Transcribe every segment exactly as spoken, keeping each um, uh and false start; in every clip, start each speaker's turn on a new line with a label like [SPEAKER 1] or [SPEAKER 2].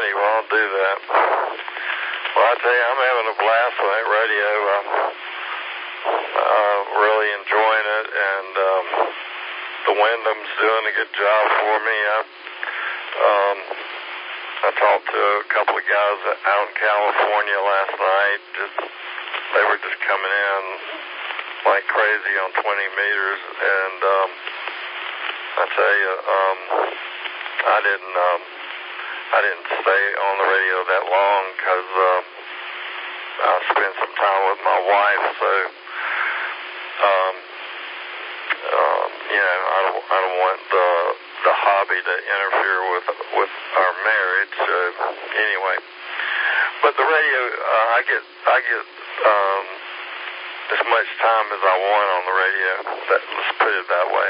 [SPEAKER 1] righty, well, I'll do that. Well, I tell you, I'm having a blast with that radio. I'm uh, really enjoying it, and um, the Wyndham's doing a good job for me. I, um, I talked to a couple of guys out in California last night. Just, they were just coming in like crazy on twenty meters, and um, I tell you, um, I didn't, um, I didn't stay on the radio that long because um, I spent some time with my wife. So, um, um, you know, I don't, I don't want the the hobby to interfere with with our marriage. So, anyway, but the radio, uh, I get, I get um, as much time as I want on the radio. That, let's put it that way.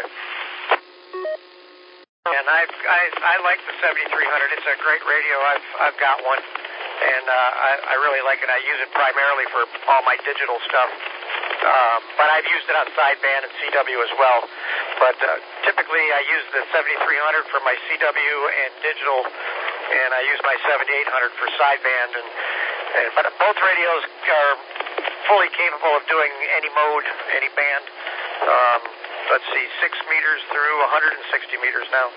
[SPEAKER 2] And I, I, I like the seventy-three hundred. It's a great radio. I've, I've got one, and uh, I, I really like it. I use it primarily for all my digital stuff, um, but I've used it on sideband and C W as well. But uh, typically, I use the seventy-three hundred for my C W and digital, and I use my seventy-eight hundred for sideband. And, and but both radios are fully capable of doing any mode, any band. Um, let's see, six meters through one hundred sixty meters now.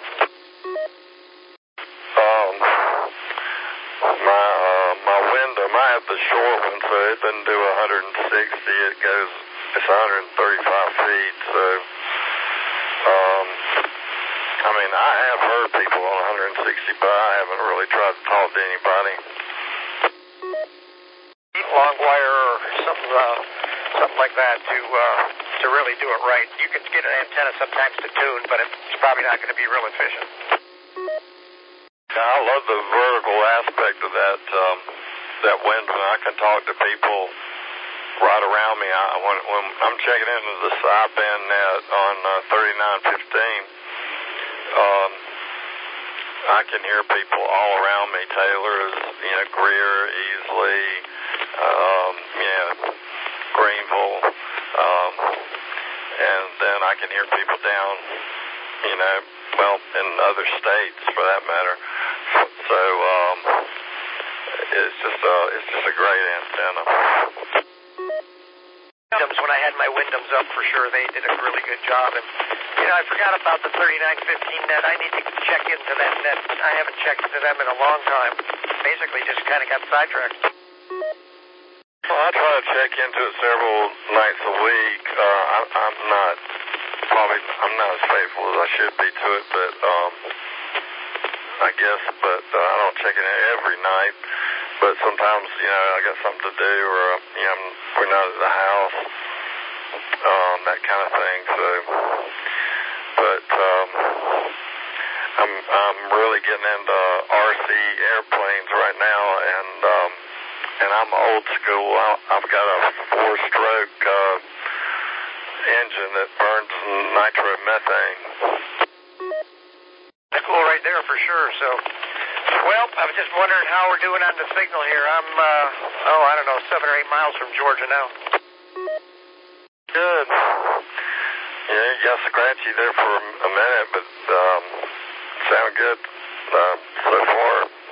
[SPEAKER 1] Um, my uh, my Wyndham, I have the short one, so it doesn't do one hundred sixty. It goes, it's one hundred thirty-five feet. So, um, I mean, I have heard people on one hundred sixty, but I haven't really tried to talk to anybody.
[SPEAKER 2] Long wire or something, uh, something like that to uh, to really do it right. You can get an antenna sometimes to tune, but it's probably not going to be real efficient.
[SPEAKER 1] I love the vertical aspect of that um, that Wyndham. I can talk to people right around me. I, when, when I'm checking into the sideband net on uh, thirty-nine fifteen, um, I can hear people all around me. Taylor's, you know, Greer, Easley, um, yeah, Greenville, um, and then I can hear people down, you know, well, in other states for that matter. So um, it's just a it's just a great antenna.
[SPEAKER 2] When I had my Wyndhams up, for sure, they did a really good job. And you know, I forgot about the thirty-nine fifteen net. I need to check into that net. I haven't checked into them in a long time. Basically, just kind of got sidetracked.
[SPEAKER 1] Well, I try to check into it several nights a week. Uh, I, I'm not probably I'm not as faithful as I should be to it, but um, I guess. But uh, I don't check it every night. But sometimes, you know, I got something to do, or you know, we're not at the house, um, that kind of thing. So, but um, I'm I'm really getting into R C airplanes right now, and um, and I'm old school. I've got a four-stroke uh, engine that burns nitromethane.
[SPEAKER 2] That's cool, right there for sure. So. Well, I was just wondering how we're doing on the signal here. I'm, uh, oh, I don't know, seven or eight miles from Georgia now.
[SPEAKER 1] Good. Yeah, you got scratchy there for a minute, but um, sound good uh, so far.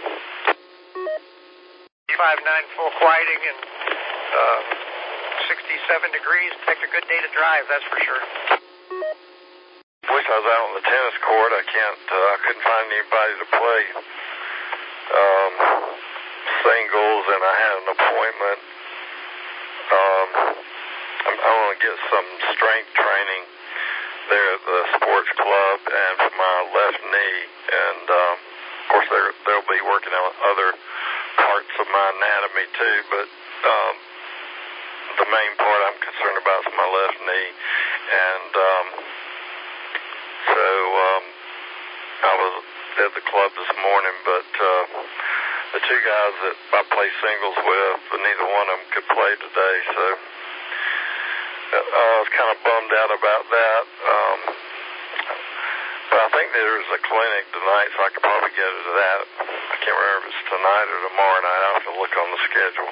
[SPEAKER 2] five nine full quieting and uh, sixty-seven degrees. Picked a good day to drive, that's for sure.
[SPEAKER 1] Wish I was out on the tennis court. I can't, uh, I couldn't find anybody to play um, singles, and I had an appointment. Um, I'm, I want to get some strength training there at the sports club and for my left knee, and um, of course they're, they'll be working on other parts of my anatomy too, but um, the main part I'm concerned about is my left knee, and um, so um, I was at the club this morning, but uh, the two guys that I play singles with, neither one of them could play today, so uh, I was kind of bummed out about that. Um, but I think there's a clinic tonight, so I could probably get to that. I can't remember if it's tonight or tomorrow night. I'll have to look on the schedule.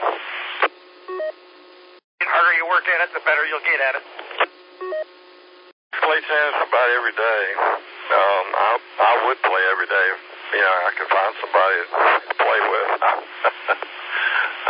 [SPEAKER 2] The harder you work at it, the better you'll get at it.
[SPEAKER 1] Play tennis about every day. Um, I, I would play every day if, you know, I could find somebody to play with.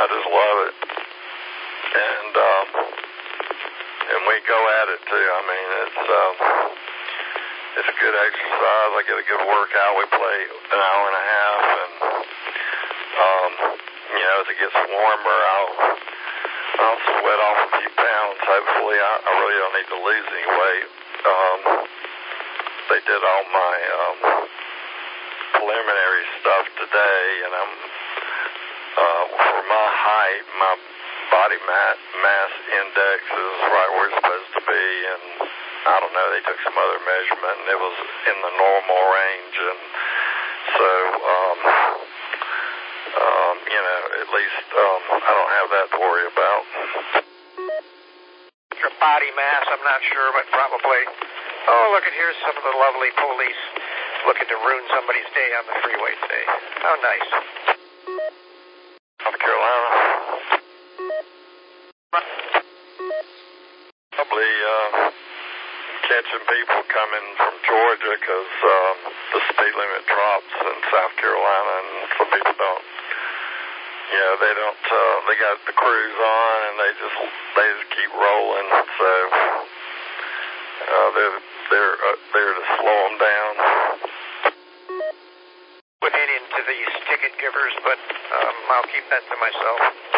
[SPEAKER 1] I just love it. And, um, and we go at it too. I mean, it's, um, it's a good exercise. I get a good workout. We play an hour and a half, and, um, you know, as it gets warmer, I'll, I'll sweat off a few pounds. Hopefully, I, I really don't need to lose any weight. Um, they did all my, um, preliminary stuff today, and I'm, uh, for my height, my body mass, mass index is right where it's supposed to be, and I don't know, they took some other measurement, and it was in the normal range, and so, um, um, you know, at least, um, I don't have that to worry about.
[SPEAKER 2] Your body mass, I'm not sure, but probably. Oh, look at here's some of the lovely police looking to ruin somebody's day on the freeway today. How nice.
[SPEAKER 1] South Carolina. Probably uh, catching people coming from Georgia because um, the speed limit drops in South Carolina, and some people don't. You know, they don't. Uh, they got the cruise on, and they just they just keep rolling. So uh, they're they're uh, there to slow them down.
[SPEAKER 2] Put it into these ticket givers, but um, I'll keep that to myself.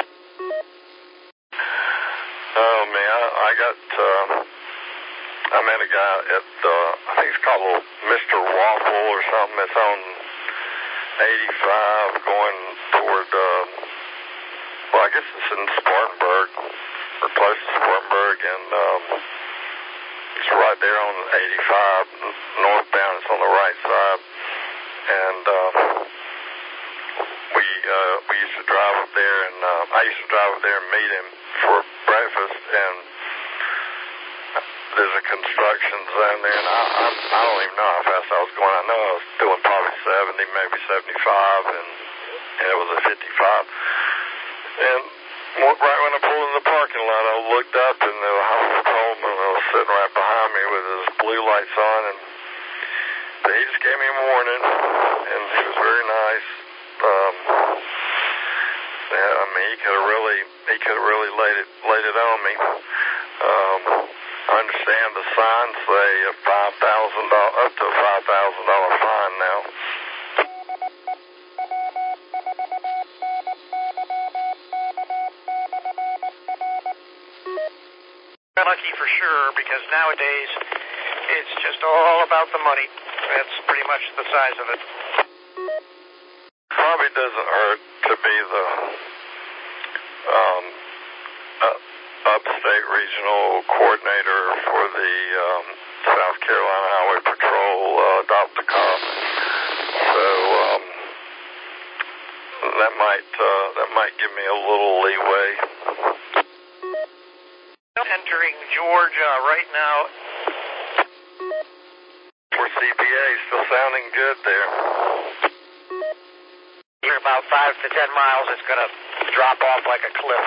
[SPEAKER 1] Oh man, I, I got. Uh, I met a guy at uh, I think it's called Mister Waffle or something. It's on eighty-five going toward. Uh, well, I guess it's in Spartanburg or close to Spartanburg, and um, it's right there on eighty-five northbound. It's on the right side, and um, we uh, we used to drive up there, and uh, I used to drive up there and meet him for breakfast, and there's a construction zone there, and I, I, I don't even know how fast I was going. I know I was doing probably seventy, maybe seventy-five, and, and it was a fifty-five. And right when I pulled in the parking lot, I looked up, and the house patrolman was sitting right behind me with his blue lights on, and he just gave me a warning, and he was very nice. Um, yeah, I mean, he could have really, he could have really laid it, laid it on me. Um, I understand the signs say a five thousand dollars, up to a five thousand dollar fine now.
[SPEAKER 2] Lucky for sure, because nowadays it's just all about the money. That's pretty much the size of it.
[SPEAKER 1] Probably doesn't hurt to be the um, uh, upstate regional coordinator for the um, South Carolina Highway Patrol, uh, adopt a cop. So um, that might uh, that might give me a little leeway.
[SPEAKER 2] Entering Georgia right now.
[SPEAKER 1] For C P A, still sounding good there.
[SPEAKER 2] Here about five to ten miles, it's going to drop off like a cliff.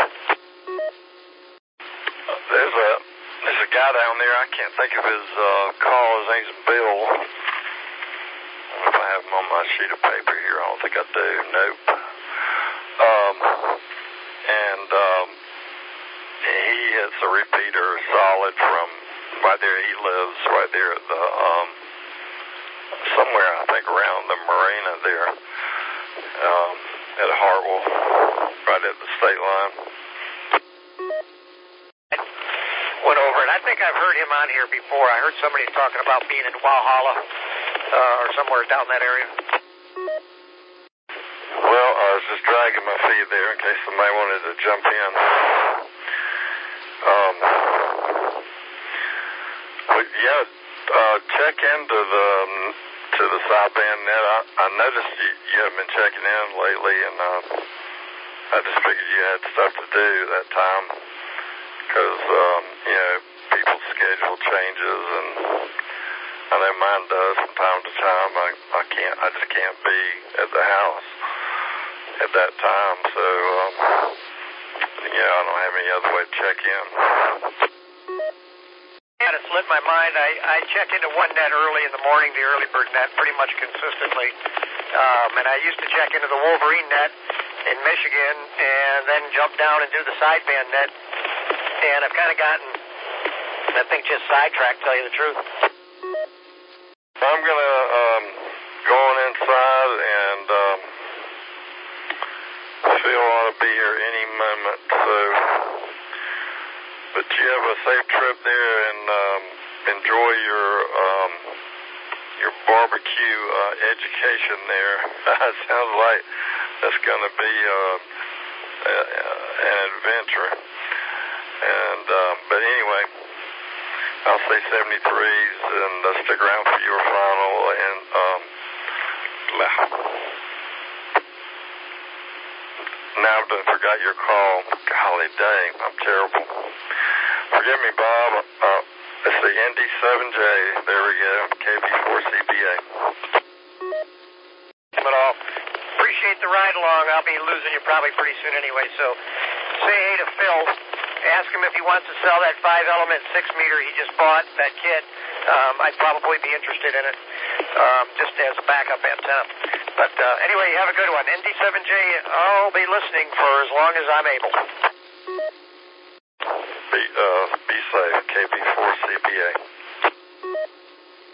[SPEAKER 1] There's a there's a guy down there. I can't think of his uh, call. His name's Bill. I don't know if I have him on my sheet of paper here. I don't think I do. Nope. Um, and um, he hits a repeater solid from right there. He lives right there at the um, somewhere I think around the marina there, um, at Hartwell, right at the state line.
[SPEAKER 2] Went over, and I think I've heard him on here before. I heard somebody talking about being in Walhalla uh, or somewhere down that area.
[SPEAKER 1] Well, I was just dragging my feet there in case somebody wanted to jump in. Um, but yeah, uh, check into the um, to the sideband net. I, I noticed you, you haven't been checking in lately, and uh, I just figured you had stuff to do that time because um, you know, people's schedule changes, and I know mine does from time to time. I I can't, I just can't be at the house at that time, so um, yeah, I don't have any other way to check in.
[SPEAKER 2] Yeah, it slipped my mind. I, I check into one net early in the morning, the early bird net, pretty much consistently. Um, and I used to check into the Wolverine net in Michigan and then jump down and do the sideband net. And I've kind of gotten, I think, just sidetracked, to tell you the truth.
[SPEAKER 1] I'm going to um, go on inside, and um, Phil ought to be here any moment. So, but you have a safe trip there, and um, enjoy your um, your barbecue uh, education there. It sounds like that's going to be uh, a, an adventure. And um, but anyway, I'll say seventy-threes, and uh, stick around for your final. And um, now I done forgot your call. Golly dang, I'm terrible. Forgive me, Bob. Uh, it's the N D seven J. There we go. K B four C B A.
[SPEAKER 2] But all. Appreciate the ride along. I'll be losing you probably pretty soon anyway. So say hey to Phil. Ask him if he wants to sell that five element six meter he just bought, that kit. Um, I'd probably be interested in it, um, just as a backup antenna. But uh, anyway, have a good one. N D seven J, I'll be listening for as long as I'm able.
[SPEAKER 1] Be, uh, be safe. K B four C B A.